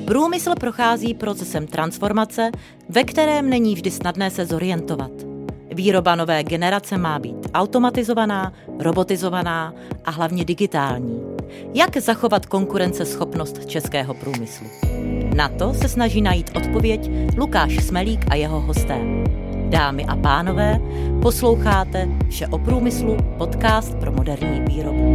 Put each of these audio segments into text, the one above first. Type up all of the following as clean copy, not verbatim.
Průmysl prochází procesem transformace, ve kterém není vždy snadné se zorientovat. Výroba nové generace má být automatizovaná, robotizovaná a hlavně digitální. Jak zachovat konkurenceschopnost českého průmyslu? Na to se snaží najít odpověď Lukáš Smelík a jeho hosté. Dámy a pánové, posloucháte Vše o průmyslu, podcast pro moderní výrobu.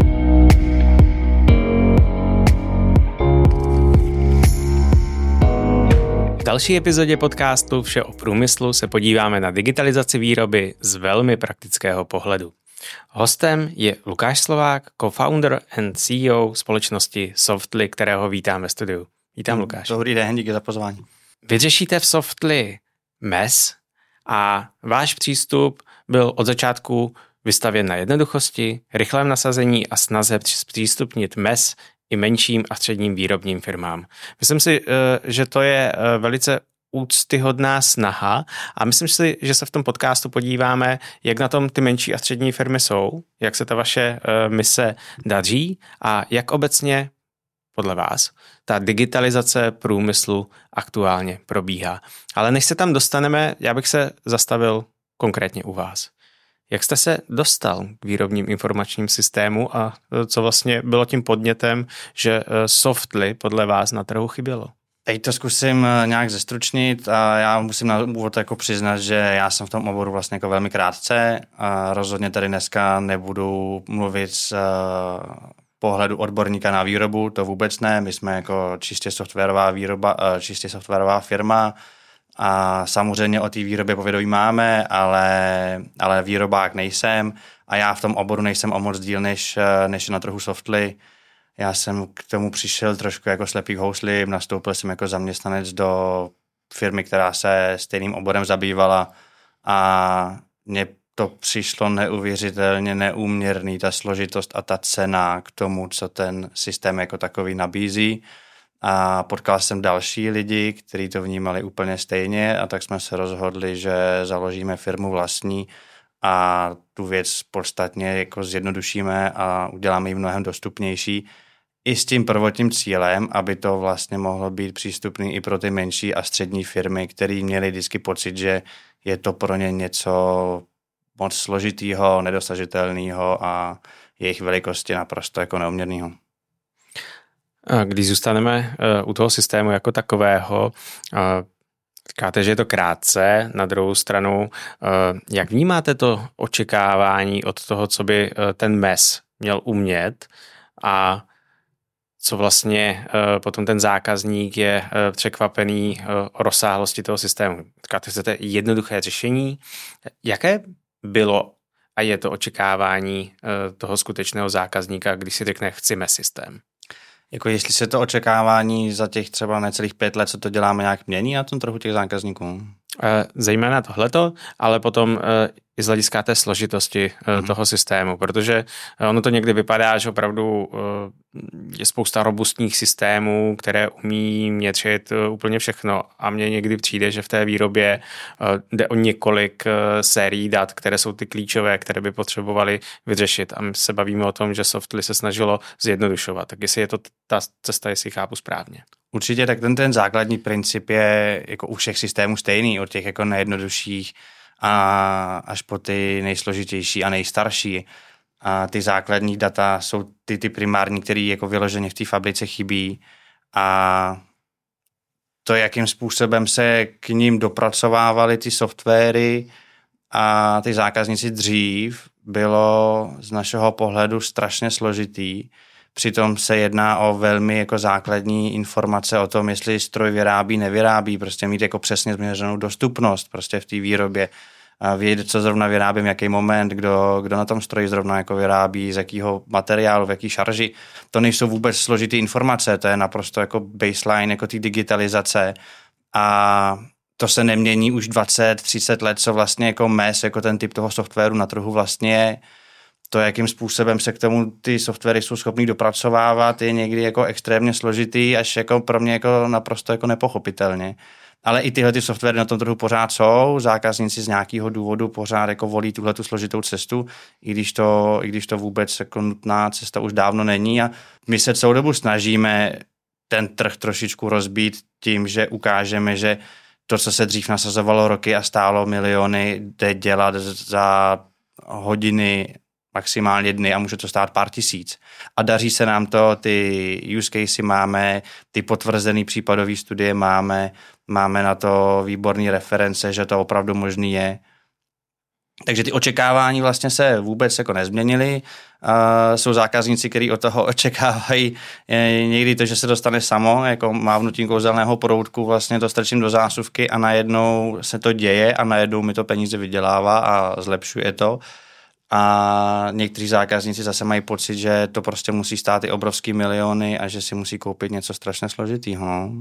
V další epizodě podcastu Vše o průmyslu se podíváme na digitalizaci výroby z velmi praktického pohledu. Hostem je Lukáš Slovák, co-founder and CEO společnosti Softly, kterého vítám ve studiu. Vítám, Lukáš. Dobrý den, díky za pozvání. Vy řešíte v Softly MES a váš přístup byl od začátku vystavěn na jednoduchosti, rychlém nasazení a snaze zpřístupnit MES i menším a středním výrobním firmám. Myslím si, že to je velice úctyhodná snaha a myslím si, že se v tom podcastu podíváme, jak na tom ty menší a střední firmy jsou, jak se ta vaše mise daří a jak obecně podle vás ta digitalizace průmyslu aktuálně probíhá. Ale než se tam dostaneme, já bych se zastavil konkrétně u vás. Jak jste se dostal k výrobním informačním systému a co vlastně bylo tím podnětem, že Softly podle vás na trhu chybělo? Teď to zkusím nějak zestručnit a já musím na úvod jako přiznat, že já jsem v tom oboru vlastně jako velmi krátce a rozhodně tady dneska nebudu mluvit z pohledu odborníka na výrobu, to vůbec ne, my jsme jako čistě softwarová firma a samozřejmě o té výrobě povědomí máme, ale výrobák nejsem a já v tom oboru nejsem o moc díl než na trhu Softly. Já jsem k tomu přišel trošku jako slepý k housli, nastoupil jsem jako zaměstnanec do firmy, která se stejným oborem zabývala a mně to přišlo neuvěřitelně neúměrný, ta složitost a ta cena k tomu, co ten systém jako takový nabízí. A potkal jsem další lidi, kteří to vnímali úplně stejně a tak jsme se rozhodli, že založíme firmu vlastní a tu věc podstatně jako zjednodušíme a uděláme ji mnohem dostupnější i s tím prvotním cílem, aby to vlastně mohlo být přístupný i pro ty menší a střední firmy, které měly vždycky pocit, že je to pro ně něco moc složitýho, nedosažitelného a jejich velikosti naprosto jako neuměrného. Když zůstaneme u toho systému jako takového, říkáte, že je to krátce, na druhou stranu, jak vnímáte to očekávání od toho, co by ten MES měl umět a co vlastně potom ten zákazník je překvapený o rozsáhlosti toho systému. Říkáte, že chcete jednoduché řešení. Jaké bylo a je to očekávání toho skutečného zákazníka, když si řekne, chci MES systém? Jako jestli se to očekávání za těch třeba necelých 5 let, co to děláme, nějak mění na tom trhu těch zákazníků? Zejména tohleto, ale potom i z hlediska té složitosti toho systému, protože ono to někdy vypadá, že opravdu je spousta robustních systémů, které umí měřit úplně všechno a mně někdy přijde, že v té výrobě jde o několik sérií dat, které jsou ty klíčové, které by potřebovali vyřešit a my se bavíme o tom, že Softly se snažilo zjednodušovat. Tak jestli je to ta cesta, jestli chápu správně. Určitě, tak ten základní princip je jako u všech systémů stejný, od těch jako nejjednodušších a až po ty nejsložitější a nejstarší. A ty základní data jsou ty primární, které jako vyloženě v té fabrice chybí a to, jakým způsobem se k ním dopracovávaly ty softwary a ty zákazníci dřív, bylo z našeho pohledu strašně složitý. Přitom se jedná o velmi jako základní informace o tom, jestli stroj vyrábí, nevyrábí, prostě mít jako přesně změřenou dostupnost prostě v té výrobě, vědět, co zrovna vyrábím, jaký moment, kdo na tom stroji zrovna jako vyrábí, z jakého materiálu, v jaký šarži. To nejsou vůbec složitý informace, to je naprosto jako baseline jako té digitalizace a to se nemění už 20-30 let, co vlastně jako MES, jako ten typ toho softwaru na trhu vlastně je. To, jakým způsobem se k tomu ty softwary jsou schopný dopracovávat, je někdy jako extrémně složitý, až jako pro mě jako naprosto jako nepochopitelně. Ale i tyhle ty softwary na tom trhu pořád jsou, zákazníci z nějakého důvodu pořád jako volí tuhletu složitou cestu, i když to vůbec jako nutná cesta už dávno není a my se celou dobu snažíme ten trh trošičku rozbít tím, že ukážeme, že to, co se dřív nasazovalo roky a stálo miliony, jde dělat za hodiny, maximálně dny a může to stát pár tisíc. A daří se nám to, ty use casey máme, ty potvrzený případové studie máme na to výborné reference, že to opravdu možný je. Takže ty očekávání vlastně se vůbec jako nezměnily. Jsou zákazníci, kteří od toho očekávají někdy to, že se dostane samo, jako mávnutím kouzelného proutku, vlastně to strčím do zásuvky a najednou se to děje a najednou mi to peníze vydělává a zlepšuje to. A někteří zákazníci zase mají pocit, že to prostě musí stát i obrovský miliony a že si musí koupit něco strašně složitýho.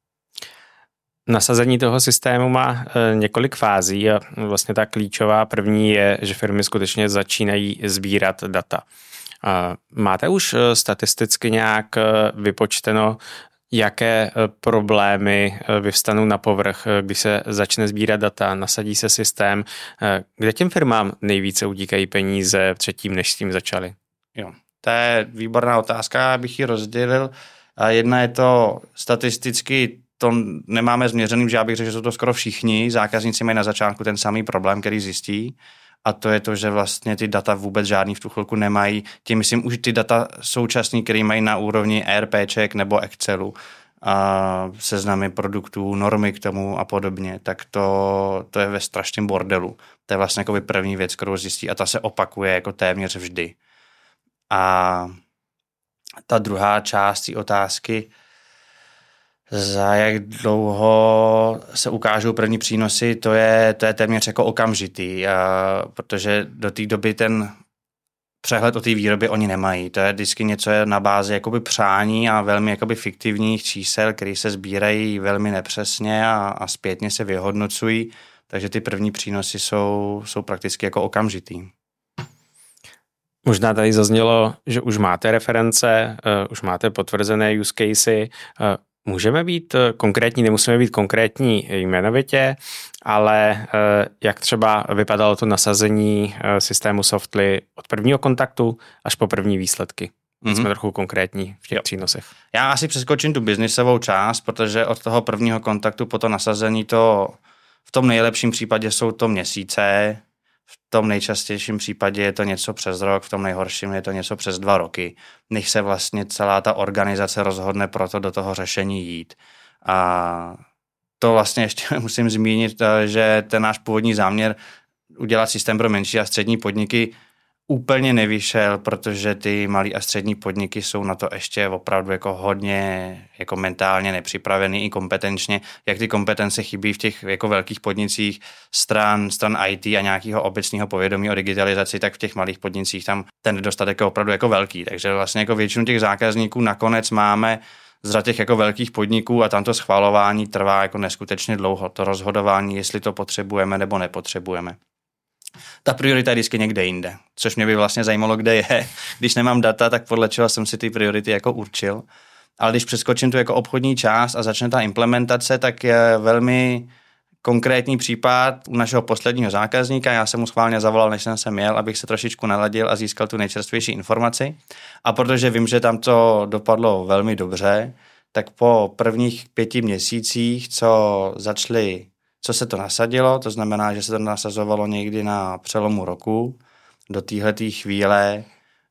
Nasazení toho systému má několik fází a vlastně ta klíčová první je, že firmy skutečně začínají sbírat data. Máte už statisticky nějak vypočteno, jaké problémy vyvstanou na povrch, když se začne sbírat data, nasadí se systém, kde těm firmám nejvíce utíkají peníze předtím, než s tím začali? Jo, to je výborná otázka, abych ji rozdělil. Jedna je to statisticky, to nemáme změřeným, že já bych řekl, že jsou to skoro všichni. Zákazníci mají na začátku ten samý problém, který zjistí. A to je to, že vlastně ty data vůbec žádný v tu chvilku nemají. Tím myslím už ty data současný, které mají na úrovni ERPček nebo Excelu, a seznamy produktů, normy k tomu a podobně, tak to je ve strašném bordelu. To je vlastně jako první věc, kterou zjistí a ta se opakuje jako téměř vždy. A ta druhá část té otázky, za jak dlouho se ukážou první přínosy, to je téměř jako okamžitý, protože do té doby ten přehled o té výrobě oni nemají. To je vždycky něco na bázi jakoby přání a velmi jakoby fiktivních čísel, které se sbírají velmi nepřesně a zpětně se vyhodnocují, takže ty první přínosy jsou prakticky jako okamžitý. Možná tady zaznělo, že už máte reference, už máte potvrzené use casey. Můžeme být konkrétní, nemusíme být konkrétní jmenovitě, ale jak třeba vypadalo to nasazení systému Softly od prvního kontaktu až po první výsledky? Jsme trochu konkrétní v těch přínosech. Já asi přeskočím tu biznisovou část, protože od toho prvního kontaktu po to nasazení to v tom nejlepším případě jsou to měsíce, v tom nejčastějším případě je to něco přes rok, v tom nejhorším je to něco přes 2 roky, než se vlastně celá ta organizace rozhodne proto do toho řešení jít. A to vlastně ještě musím zmínit, že ten náš původní záměr udělat systém pro menší a střední podniky úplně nevyšel, protože ty malý a střední podniky jsou na to ještě opravdu jako hodně jako mentálně nepřipravený i kompetenčně. Jak ty kompetence chybí v těch jako velkých podnicích stran IT a nějakého obecného povědomí o digitalizaci, tak v těch malých podnicích tam ten nedostatek je opravdu jako velký. Takže vlastně jako většinu těch zákazníků nakonec máme z těch jako velkých podniků a tam to schvalování trvá jako neskutečně dlouho. To rozhodování, jestli to potřebujeme nebo nepotřebujeme. Ta priorita je vždycky někde jinde, což mě by vlastně zajímalo, kde je. Když nemám data, tak podle čeho jsem si ty priority jako určil. Ale když přeskočím tu jako obchodní část a začne ta implementace, tak je velmi konkrétní případ u našeho posledního zákazníka. Já jsem mu schválně zavolal, než jsem sem jel, abych se trošičku naladil a získal tu nejčerstvější informaci. A protože vím, že tam to dopadlo velmi dobře, tak po prvních 5 měsících, co se to nasadilo, to znamená, že se to nasazovalo někdy na přelomu roku, do téhleté chvíle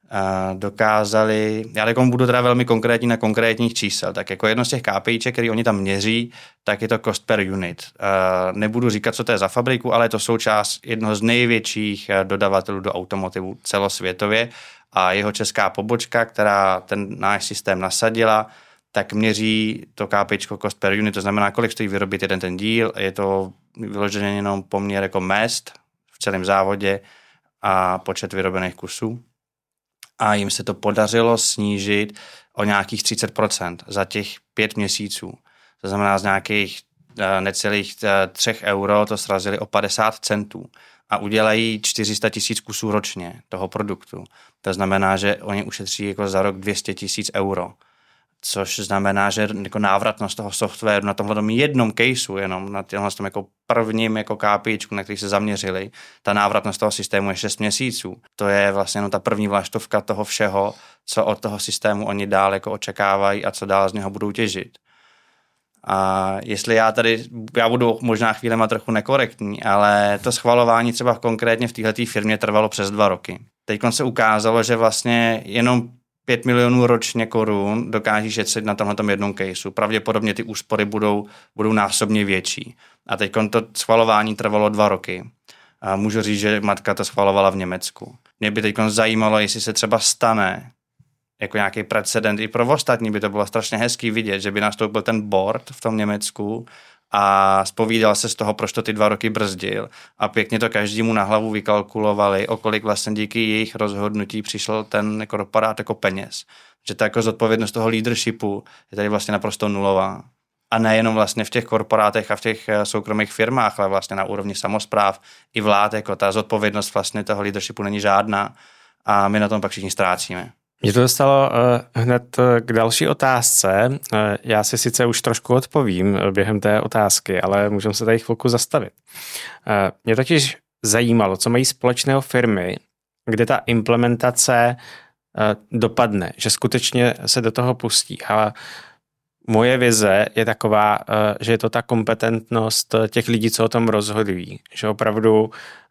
dokázali, já budu teda velmi konkrétní na konkrétních čísel, tak jako jedno z těch KPIček, který oni tam měří, tak je to cost per unit. Nebudu říkat, co to je za fabriku, ale je to součást jednoho z největších dodavatelů do automotivu celosvětově a jeho česká pobočka, která ten náš systém nasadila, tak měří to KPIčko cost per unit, to znamená, kolik stojí vyrobit jeden ten díl, je to vyloženě jenom poměr jako mezd v celém závodě a počet vyrobených kusů. A jim se to podařilo snížit o nějakých 30% za těch 5 měsíců. To znamená, z nějakých necelých 3 euro to srazili o 50 centů a udělají 400 000 kusů ročně toho produktu. To znamená, že oni ušetří jako za rok 200 000 euro. což znamená, že jako návratnost toho softwaru na tomhle jednom caseu, jenom na tomhle jako prvním jako KPIčku, na který se zaměřili, ta návratnost toho systému je 6 měsíců. To je vlastně jenom ta první vlaštovka toho všeho, co od toho systému oni dál jako očekávají a co dál z něho budou těžit. A jestli já budu možná chvílema trochu nekorektní, ale to schvalování třeba konkrétně v této firmě trvalo přes 2 roky. Teď se ukázalo, že vlastně jenom 5 milionů ročně korun dokáží šetřit na tomhletom jednom caseu. Pravděpodobně ty úspory budou násobně větší. A teď to schvalování trvalo 2 roky. A můžu říct, že matka to schvalovala v Německu. Mě by teď zajímalo, jestli se třeba stane jako nějaký precedent. I pro ostatní by to bylo strašně hezký vidět, že by nastoupil ten board v tom Německu a zpovídal se z toho, proč to ty 2 roky brzdil. A pěkně to každému na hlavu vykalkulovali, o kolik vlastně díky jejich rozhodnutí přišel ten korporát jako peněz. Že ta jako zodpovědnost toho leadershipu je tady vlastně naprosto nulová. A nejenom vlastně v těch korporátech a v těch soukromých firmách, ale vlastně na úrovni samospráv i vlád, jako ta zodpovědnost vlastně toho leadershipu není žádná a my na tom pak všichni ztrácíme. Mě to dostalo hned k další otázce. Já si sice už trošku odpovím během té otázky, ale můžeme se tady chvilku zastavit. Mě totiž zajímalo, co mají společného firmy, kde ta implementace dopadne, že skutečně se do toho pustí. Ale moje vize je taková, že je to ta kompetentnost těch lidí, co o tom rozhodují. Že opravdu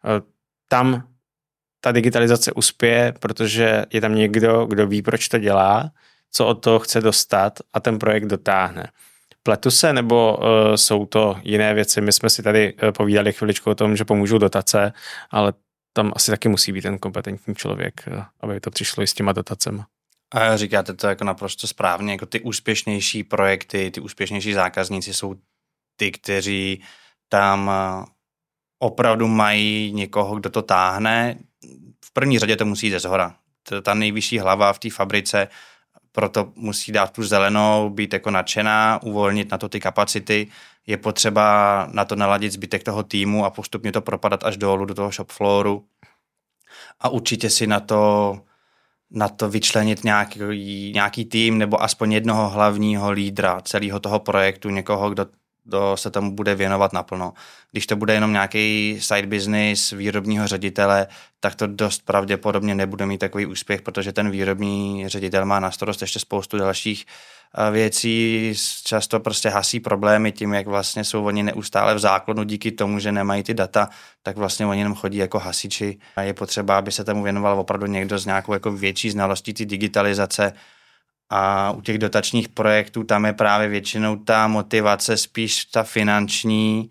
tam ta digitalizace uspěje, protože je tam někdo, kdo ví, proč to dělá, co od toho chce dostat a ten projekt dotáhne. Pletu se, nebo jsou to jiné věci? My jsme si tady povídali chviličku o tom, že pomůžou dotace, ale tam asi taky musí být ten kompetentní člověk, aby to přišlo i s těma dotacemi. A říkáte to jako naprosto správně, jako ty úspěšnější projekty, ty úspěšnější zákazníci jsou ty, kteří tam opravdu mají někoho, kdo to táhne. V první řadě to musí jít zeshora. Ta nejvyšší hlava v té fabrice proto musí dát tu zelenou, být jako nadšená, uvolnit na to ty kapacity. Je potřeba na to naladit zbytek toho týmu a postupně to propadat až dolů do toho shop flooru. A určitě si na to vyčlenit nějaký tým nebo aspoň jednoho hlavního lídra celého toho projektu, někoho, kdo se tomu bude věnovat naplno. Když to bude jenom nějaký side business výrobního ředitele, tak to dost pravděpodobně nebude mít takový úspěch, protože ten výrobní ředitel má na starost ještě spoustu dalších věcí, často prostě hasí problémy tím, jak vlastně jsou oni neustále v záklonu díky tomu, že nemají ty data, tak vlastně oni jenom chodí jako hasiči. A je potřeba, aby se tomu věnoval opravdu někdo s nějakou jako větší znalostí ty digitalizace. A u těch dotačních projektů tam je právě většinou ta motivace spíš ta finanční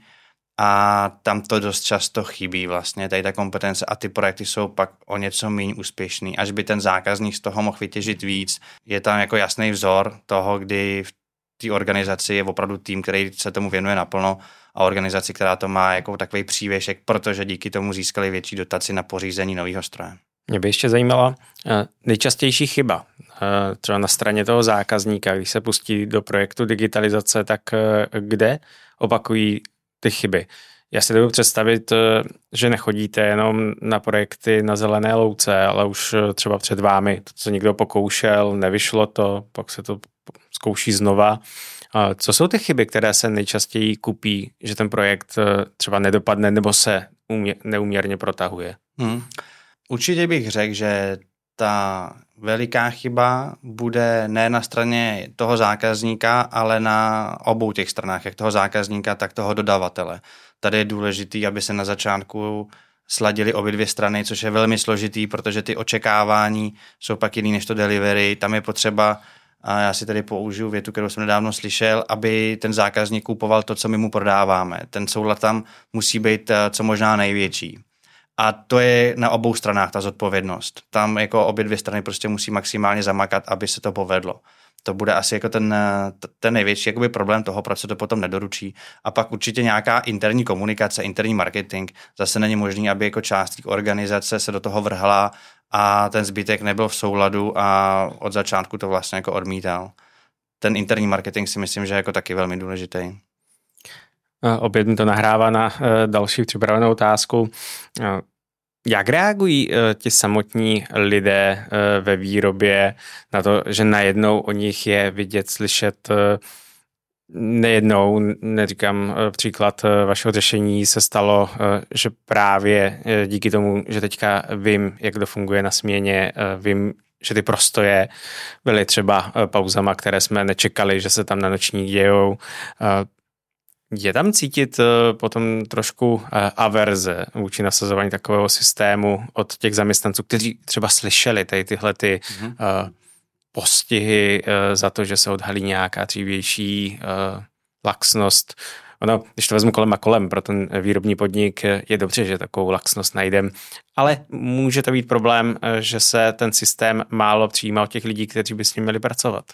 a tam to dost často chybí vlastně, tady ta kompetence a ty projekty jsou pak o něco méně úspěšný. Až by ten zákazník z toho mohl vytěžit víc, je tam jako jasný vzor toho, kdy v té organizaci je opravdu tým, který se tomu věnuje naplno a organizaci, která to má jako takový přívěšek, protože díky tomu získali větší dotaci na pořízení nového stroje. Mě by ještě zajímala nejčastější chyba, třeba na straně toho zákazníka, když se pustí do projektu digitalizace, tak kde opakují ty chyby. Já si dovedu představit, že nechodíte jenom na projekty na zelené louce, ale už třeba před vámi to, co někdo pokoušel, nevyšlo to, pak se to zkouší znova. Co jsou ty chyby, které se nejčastěji kupí, že ten projekt třeba nedopadne nebo se neúměrně protahuje? Určitě bych řekl, že ta veliká chyba bude ne na straně toho zákazníka, ale na obou těch stranách, jak toho zákazníka, tak toho dodavatele. Tady je důležitý, aby se na začátku sladily obě dvě strany, což je velmi složitý, protože ty očekávání jsou pak jiný než to delivery. Tam je potřeba, a já si tady použiju větu, kterou jsem nedávno slyšel, aby ten zákazník kupoval to, co my mu prodáváme. Ten soulad tam musí být co možná největší. A to je na obou stranách ta zodpovědnost. Tam jako obě dvě strany prostě musí maximálně zamakat, aby se to povedlo. To bude asi jako ten největší jakoby problém toho, proč se to potom nedoručí. A pak určitě nějaká interní komunikace, interní marketing. Zase není možný, aby jako část organizace se do toho vrhla a ten zbytek nebyl v souladu a od začátku to vlastně jako odmítal. Ten interní marketing si myslím, že je jako taky velmi důležitý. Opět mi to nahrává na další připravenou otázku. Jak reagují ti samotní lidé ve výrobě na to, že najednou o nich je vidět, slyšet nejednou, neříkám příklad vašeho řešení, se stalo, že právě díky tomu, že teďka vím, jak to funguje na směně, vím, že ty prostoje byly třeba pauzama, které jsme nečekali, že se tam na nočních dějou. Je tam cítit potom trošku averze vůči nasazování takového systému od těch zaměstnanců, kteří třeba slyšeli tyhle postihy za to, že se odhalí nějaká dřívější laxnost. Ono, když to vezmu kolem a kolem, pro ten výrobní podnik je dobře, že takovou laxnost najdem, ale může to být problém, že se ten systém málo přijímá od těch lidí, kteří by s ním měli pracovat.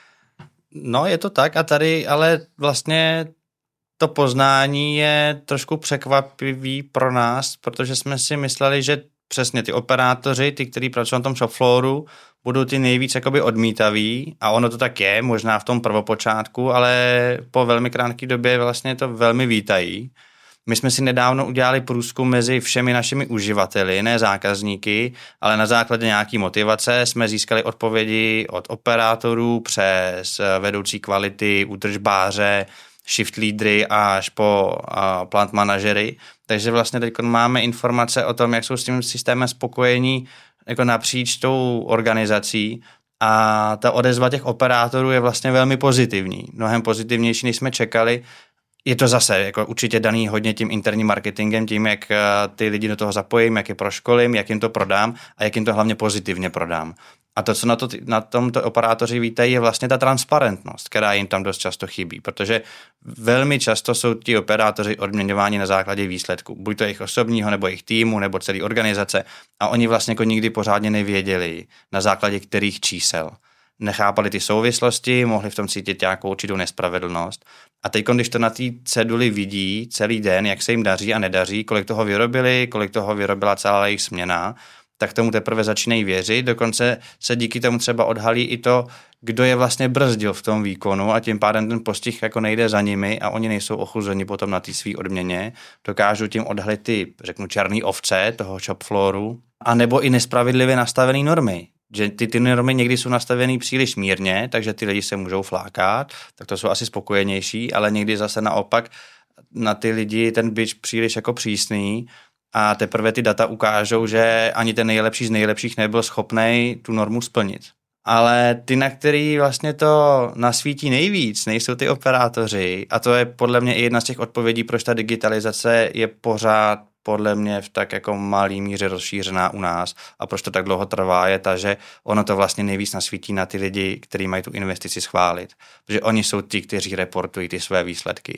No, je to tak a tady ale vlastně to poznání je trošku překvapivý pro nás, protože jsme si mysleli, že přesně ty operátoři, ty, kteří pracují na tom shop flooru, budou ty nejvíc jakoby odmítaví a ono to tak je, možná v tom prvopočátku, ale po velmi krátké době vlastně to velmi vítají. My jsme si nedávno udělali průzkum mezi všemi našimi uživateli, ne zákazníky, ale na základě nějaký motivace jsme získali odpovědi od operátorů přes vedoucí kvality, údržbáře, shift lídry až po plant manažery. Takže vlastně teď máme informace o tom, jak jsou s tím systémem spokojení jako napříč tou organizací a ta odezva těch operátorů je vlastně velmi pozitivní. Mnohem pozitivnější, než jsme čekali. Je to zase jako určitě daný hodně tím interním marketingem, tím, jak ty lidi do toho zapojím, jak je proškolím, jak jim to prodám a jak jim to hlavně pozitivně prodám. A to, co na tomto operátoři vítají, je vlastně ta transparentnost, která jim tam dost často chybí, protože velmi často jsou ti operátoři odměňováni na základě výsledků, buď to jejich osobního, nebo jejich týmu, nebo celé organizace a oni vlastně jako nikdy pořádně nevěděli, na základě kterých čísel. Nechápali ty souvislosti, mohli v tom cítit nějakou určitou nespravedlnost. A teď, když to na té ceduli vidí celý den, jak se jim daří a nedaří, kolik toho vyrobili, kolik toho vyrobila celá jejich směna, tak tomu teprve začínají věřit. Dokonce se díky tomu třeba odhalí i to, kdo je vlastně brzdil v tom výkonu a tím pádem ten postih jako nejde za nimi a oni nejsou ochuzeni potom na té svý odměně. Dokážou tím odhalit ty, řeknu, černý ovce toho shop flooru, a nebo i nespravedlivě nastavené normy. Že ty normy někdy jsou nastavený příliš mírně, takže ty lidi se můžou flákat, tak to jsou asi spokojenější, ale někdy zase naopak na ty lidi ten bič příliš jako přísný a teprve ty data ukážou, že ani ten nejlepší z nejlepších nebyl schopnej tu normu splnit. Ale ty, na který vlastně to nasvítí nejvíc, nejsou ty operátoři a to je podle mě i jedna z těch odpovědí, proč ta digitalizace je pořád podle mě v tak jako malý míře rozšířená u nás a proč to tak dlouho trvá, je ta, že ono to vlastně nejvíc nasvítí na ty lidi, kteří mají tu investici schválit. Protože oni jsou ti, kteří reportují ty své výsledky.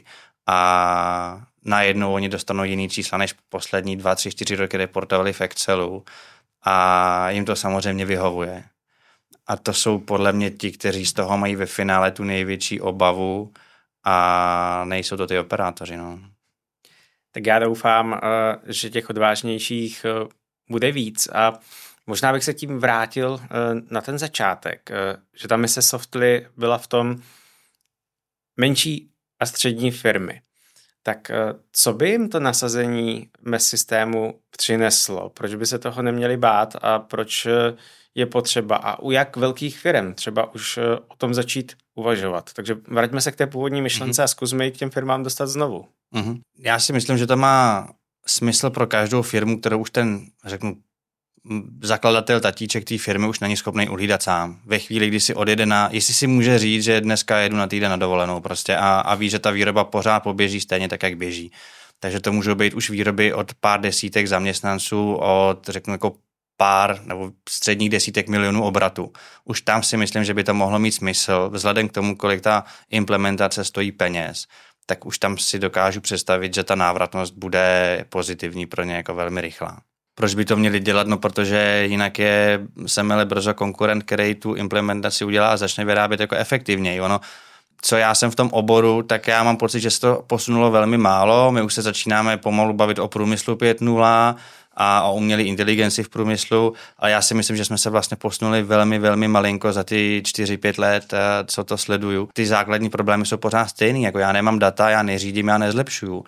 A najednou oni dostanou jiný čísla, než poslední 2, 3, 4 roky reportovali v Excelu a jim to samozřejmě vyhovuje. A to jsou podle mě ti, kteří z toho mají ve finále tu největší obavu a nejsou to ty operátoři, no. Tak já doufám, že těch odvážnějších bude víc a možná bych se tím vrátil na ten začátek, že ta mise Softly byla v tom menší a střední firmy. Tak co by jim to nasazení MES systému přineslo? Proč by se toho neměli bát a proč je potřeba a u jak velkých firm třeba už o tom začít uvažovat? Takže vraťme se k té původní myšlence a zkusme ji k těm firmám dostat znovu. Já si myslím, že to má smysl pro každou firmu, kterou už ten, řeknu, zakladatel, tatíček té firmy už není schopný uhlídat sám. Ve chvíli, kdy si odjede jestli si může říct, že dneska jedu na týden na dovolenou prostě a ví, že ta výroba pořád poběží stejně tak, jak běží. Takže to můžou být už výroby od pár desítek zaměstnanců, od, řeknu, jako pár nebo středních desítek milionů obratu. Už tam si myslím, že by to mohlo mít smysl, vzhledem k tomu, kolik ta implementace stojí peněz, tak už tam si dokážu představit, že ta návratnost bude pozitivní pro ně jako velmi rychlá. Proč by to měli dělat? No, protože jinak je semele brzo konkurent, který tu implementaci udělá a začne vyrábět jako efektivněji. Ono, co já jsem v tom oboru, tak já mám pocit, že se to posunulo velmi málo. My už se začínáme pomalu bavit o průmyslu 5.0 a o umělé inteligenci v průmyslu, ale já si myslím, že jsme se vlastně posunuli velmi, velmi malinko za ty 4-5 let, co to sleduju. Ty základní problémy jsou pořád stejný, jako já nemám data, já neřídím, já nezlepšuju.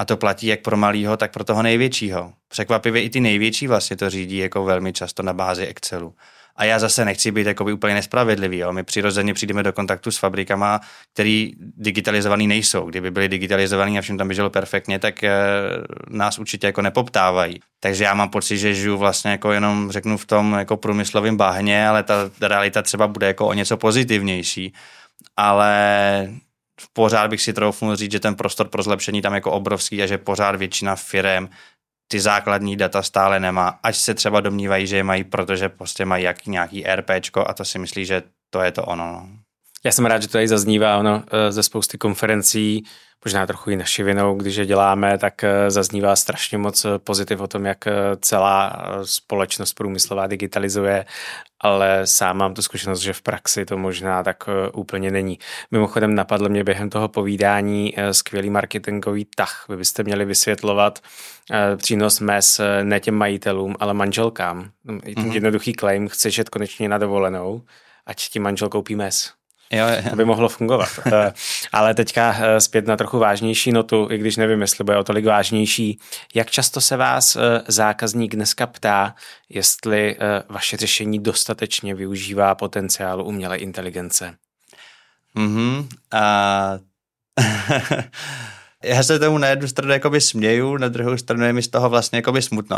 A to platí jak pro malýho, tak pro toho největšího. Překvapivě i ty největší vlastně to řídí jako velmi často na bázi Excelu. A já zase nechci být jakoby úplně nespravedlivý. Jo? My přirozeně přijdeme do kontaktu s fabrikama, který digitalizovaný nejsou. Kdyby byli digitalizovaný a všem tam běželo perfektně, tak nás určitě jako nepoptávají. Takže já mám pocit, že žiju vlastně jako jenom řeknu v tom jako průmyslovém bahně, ale ta realita třeba bude jako o něco pozitivnější. Ale pořád bych si troufnul říct, že ten prostor pro zlepšení tam jako obrovský a že pořád většina firem ty základní data stále nemá, ať se třeba domnívají, že je mají, protože prostě mají nějaký RPčko a to si myslí, že to je to ono. No. Já jsem rád, že to tady zaznívá ze spousty konferencí, možná trochu i naši vinou, když je děláme, tak zaznívá strašně moc pozitiv o tom, jak celá společnost průmyslová digitalizuje, ale sám mám tu zkušenost, že v praxi to možná tak úplně není. Mimochodem napadlo mě během toho povídání skvělý marketingový tah. Vy byste měli vysvětlovat přínos MES ne těm majitelům, ale manželkám. Jednoduchý claim, chceš jet konečně na dovolenou, ať ti manžel koupí MES. Jo. To by mohlo fungovat. Ale teďka zpět na trochu vážnější notu, i když nevím, jestli bude o tolik vážnější. Jak často se vás zákazník dneska ptá, jestli vaše řešení dostatečně využívá potenciálu umělé inteligence? Já se tomu na jednu stranu jakoby směju, na druhou stranu je mi z toho vlastně jakoby smutno.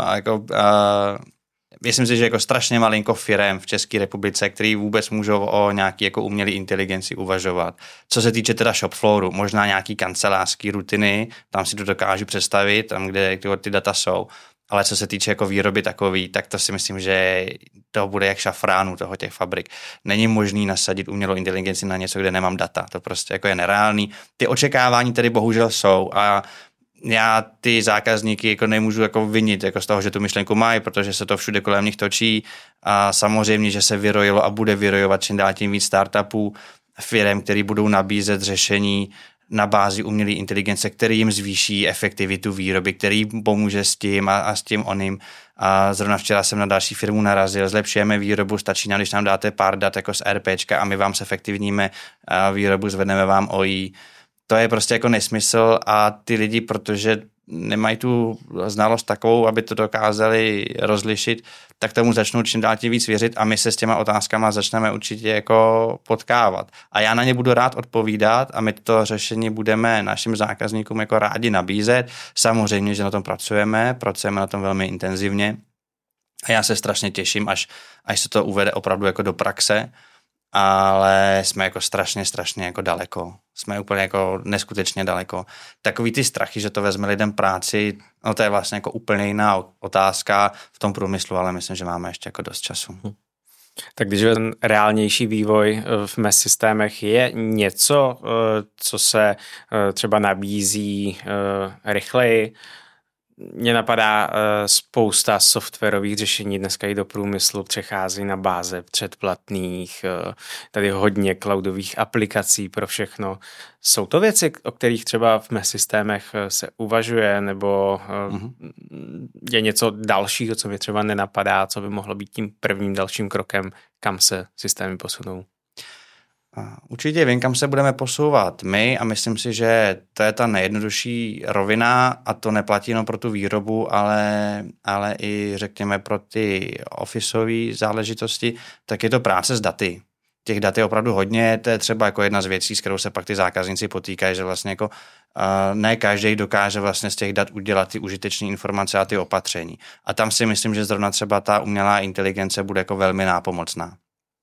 Myslím si, že jako strašně malinko firem v České republice, který vůbec můžou o nějaký jako umělé inteligenci uvažovat. Co se týče teda shopflooru, možná nějaký kancelářský rutiny, tam si to dokážu představit, tam, kde ty data jsou. Ale co se týče jako výroby takový, tak to si myslím, že to bude jak šafránu toho těch fabrik. Není možný nasadit umělou inteligenci na něco, kde nemám data. To prostě jako je nereálný. Ty očekávání tedy bohužel jsou a já ty zákazníky jako nemůžu jako vinit jako z toho, že tu myšlenku mají, protože se to všude kolem nich točí a samozřejmě, že se vyrojilo a bude vyrojovat čím dál tím víc startupů, firem, který budou nabízet řešení na bázi umělé inteligence, který jim zvýší efektivitu výroby, který jim pomůže s tím a s tím oným. A zrovna včera jsem na další firmu narazil, zlepšujeme výrobu, stačí nám, když nám dáte pár dat jako z RPčka a my vám zefektivníme výrobu, zvedneme vám OI. To je prostě jako nesmysl a ty lidi, protože nemají tu znalost takovou, aby to dokázali rozlišit, tak tomu začnou čím dál tím víc věřit a my se s těma otázkama začneme určitě jako potkávat. A já na ně budu rád odpovídat a my to řešení budeme našim zákazníkům jako rádi nabízet. Samozřejmě, že na tom pracujeme na tom velmi intenzivně a já se strašně těším, až se to uvede opravdu jako do praxe, ale jsme jako strašně jako daleko. Jsme úplně jako neskutečně daleko. Takový ty strachy, že to vezme lidem práci, no to je vlastně jako úplně jiná otázka v tom průmyslu, ale myslím, že máme ještě jako dost času. Tak když ten reálnější vývoj v MES systémech je něco, co se třeba nabízí rychleji, mně napadá spousta softwarových řešení dneska i do průmyslu přechází na báze předplatných, tady hodně cloudových aplikací pro všechno. Jsou to věci, o kterých třeba v MES systémech se uvažuje, nebo je něco dalšího, co mi třeba nenapadá, co by mohlo být tím prvním dalším krokem, kam se systémy posunou? Určitě vím, kam se budeme posouvat my a myslím si, že to je ta nejjednodušší rovina a to neplatí jenom pro tu výrobu, ale i řekněme pro ty officeové záležitosti, tak je to práce s daty. Těch dat je opravdu hodně, to je třeba jako jedna z věcí, s kterou se pak ty zákazníci potýkají, že vlastně jako ne každý dokáže vlastně z těch dat udělat ty užitečné informace a ty opatření. A tam si myslím, že zrovna třeba ta umělá inteligence bude jako velmi nápomocná.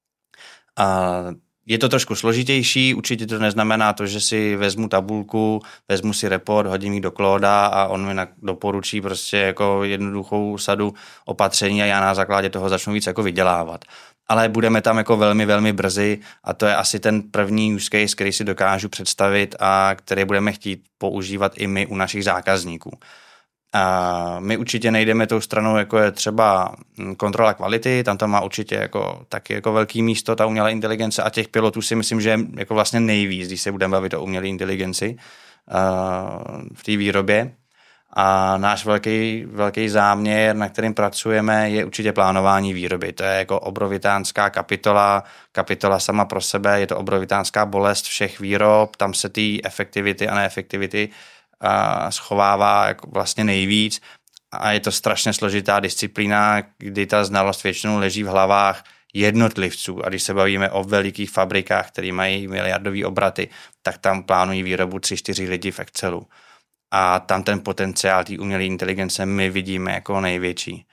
Je to trošku složitější, určitě to neznamená to, že si vezmu tabulku, vezmu si report, hodím ji do Clauda a on mi doporučí prostě jako jednoduchou sadu opatření a já na základě toho začnu víc jako vydělávat. Ale budeme tam jako velmi, velmi brzy a to je asi ten první use case, který si dokážu představit a který budeme chtít používat i my u našich zákazníků. A my určitě nejdeme tou stranou, jako je třeba kontrola kvality, tam to má určitě jako, taky jako velký místo, ta umělá inteligence a těch pilotů si myslím, že je jako vlastně nejvíc, když se budeme bavit o umělé inteligenci v té výrobě. A náš velký záměr, na kterým pracujeme, je určitě plánování výroby. To je jako obrovitánská kapitola sama pro sebe, je to obrovitánská bolest všech výrob, tam se ty efektivity a neefektivity schovává jako vlastně nejvíc a je to strašně složitá disciplína, kdy ta znalost většinou leží v hlavách jednotlivců a když se bavíme o velikých fabrikách, které mají miliardové obraty, tak tam plánují výrobu 3-4 lidi v Excelu. A tam ten potenciál té umělé inteligence my vidíme jako největší.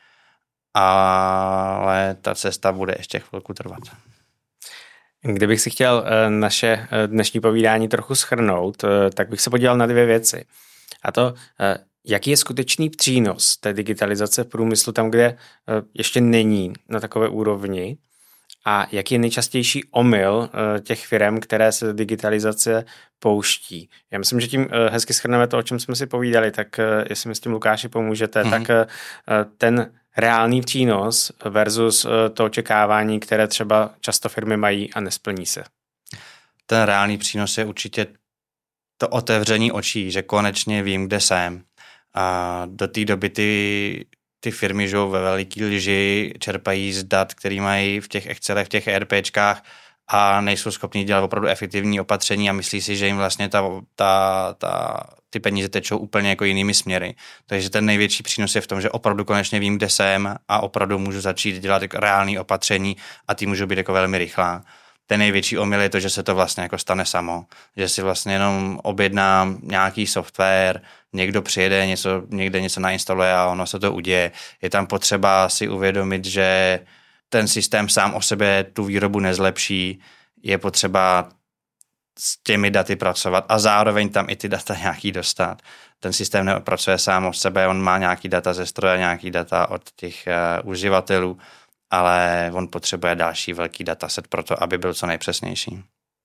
Ale ta cesta bude ještě chvilku trvat. Kdybych si chtěl naše dnešní povídání trochu shrnout, tak bych se podíval na 2 věci. A to, jaký je skutečný přínos té digitalizace v průmyslu tam, kde ještě není na takové úrovni, a jaký je nejčastější omyl těch firem, které se do digitalizace pouští. Já myslím, že tím hezky shrneme to, o čem jsme si povídali, tak jestli mi s tím, Lukáši, pomůžete, tak ten reálný přínos versus to očekávání, které třeba často firmy mají a nesplní se. Ten reálný přínos je určitě to otevření očí, že konečně vím, kde jsem. A do té doby ty firmy žijou ve veliký lži, čerpají z dat, který mají v těch Excelech, v těch ERPčkách a nejsou schopni dělat opravdu efektivní opatření a myslí si, že jim vlastně ty peníze tečou úplně jako jinými směry. Takže ten největší přínos je v tom, že opravdu konečně vím, kde jsem a opravdu můžu začít dělat reální opatření a ty můžou být jako velmi rychlá. Ten největší omyl je to, že se to vlastně jako stane samo. Že si vlastně jenom objednám nějaký software, někdo přijede, někde něco nainstaluje a ono se to uděje. Je tam potřeba si uvědomit, že ten systém sám o sobě tu výrobu nezlepší, je potřeba s těmi daty pracovat a zároveň tam i ty data nějaký dostat. Ten systém nepracuje sám o sebe, on má nějaký data ze stroje, nějaký data od těch uživatelů, ale on potřebuje další velký dataset pro to, aby byl co nejpřesnější.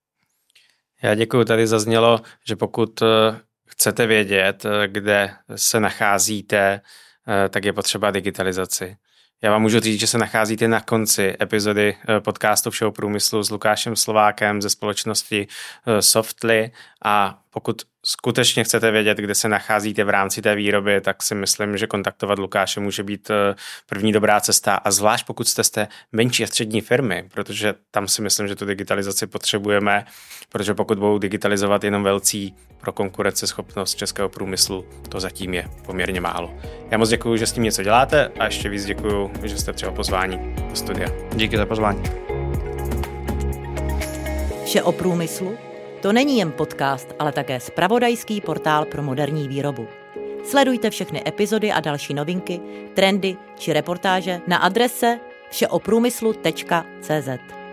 Já děkuju. Tady zaznělo, že pokud chcete vědět, kde se nacházíte, tak je potřeba digitalizaci. Já vám můžu říct, že se nacházíte na konci epizody podcastu Všeho průmyslu s Lukášem Slovákem ze společnosti Softly a pokud skutečně chcete vědět, kde se nacházíte v rámci té výroby, tak si myslím, že kontaktovat Lukáše může být první dobrá cesta a zvlášť pokud jste z té menší a střední firmy, protože tam si myslím, že tu digitalizaci potřebujeme, protože pokud budou digitalizovat jenom velcí, pro konkurenceschopnost českého průmyslu, to zatím je poměrně málo. Já moc děkuju, že s tím něco děláte a ještě víc děkuju, že jste přijal pozvání do studia. Díky za pozvání. Vše o průmyslu? To není jen podcast, ale také zpravodajský portál pro moderní výrobu. Sledujte všechny epizody a další novinky, trendy či reportáže na adrese všeoprůmyslu.cz.